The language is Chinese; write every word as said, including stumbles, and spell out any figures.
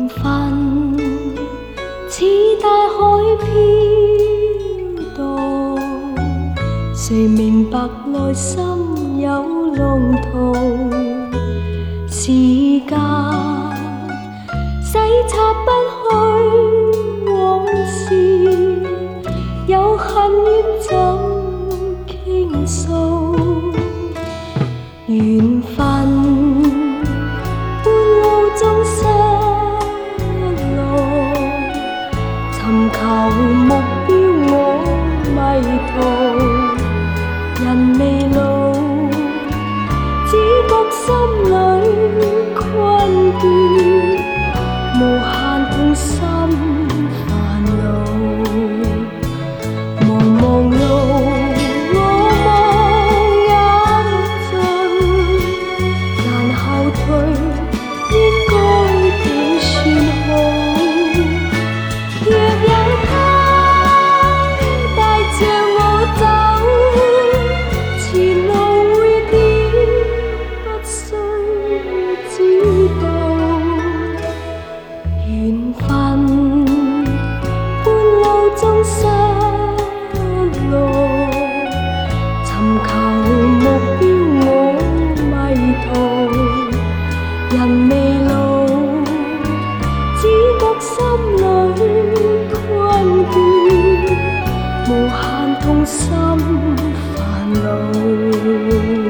缘分似大海飘荡，谁明白内心有浪涛？时间洗刷不去往事，有恨怨怎倾诉？缘分半路中失落，寻求目标我迷途，人未老，只觉心里困倦，无限痛心烦恼。茫茫路我望眼尽，难后退，应该點算好？若有他帶着我走，前路會點不需知道。緣分半路中失落，尋求目標我迷途，人未老，只覺心裏困倦，無限痛心煩惱。